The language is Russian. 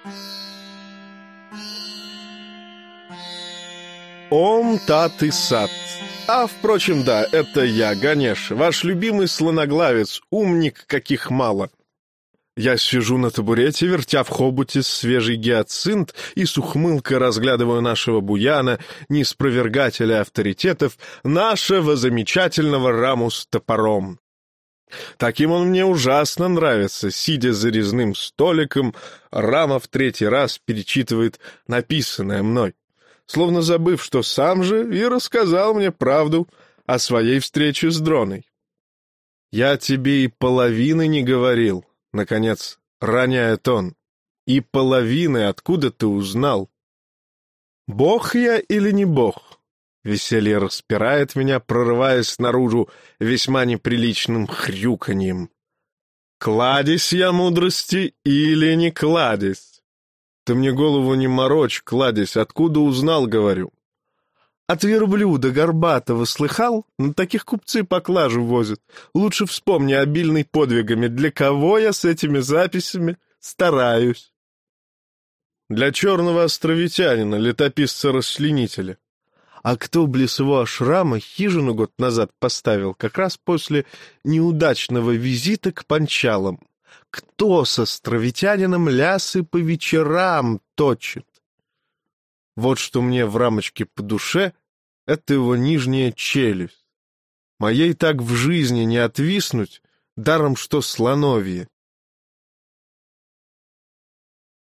Ом Тат и Сат. А, впрочем, да, это я, Ганеш, ваш любимый слоноглавец, умник, каких мало. Я сижу на табурете, вертя в хобуте свежий гиацинт и с ухмылкой разглядываю нашего буяна, неспровергателя авторитетов, нашего замечательного Раму с топором. Таким он мне ужасно нравится. Сидя за резным столиком, Рама в третий раз перечитывает написанное мной, словно забыв, что сам же и рассказал мне правду о своей встрече с Дроной. «Я тебе и половины не говорил», — наконец роняет он. «И половины откуда ты узнал?» «Бог я или не бог?» Веселье распирает меня, прорываясь наружу весьма неприличным хрюканьем. «Кладезь я мудрости или не кладезь?» «Ты мне голову не морочь, кладезь, откуда узнал, говорю?» «От верблюда горбатого слыхал? На таких купцы поклажу возят. Лучше вспомни обильный подвигами, для кого я с этими записями стараюсь». «Для черного островитянина, летописца-расчленителя». А кто близ его ашрама хижину год назад поставил, как раз после неудачного визита к Панчалам? Кто с островитянином лясы по вечерам точит? Вот что мне в рамочке по душе — это его нижняя челюсть. Моей так в жизни не отвиснуть, даром что слоновье.